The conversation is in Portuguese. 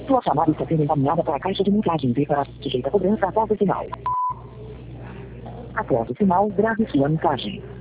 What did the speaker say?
Sua chamada está sendo encaminhada para a caixa de mensagem e para sujeita a cobrança após o sinal. Após o sinal, grave sua mensagem.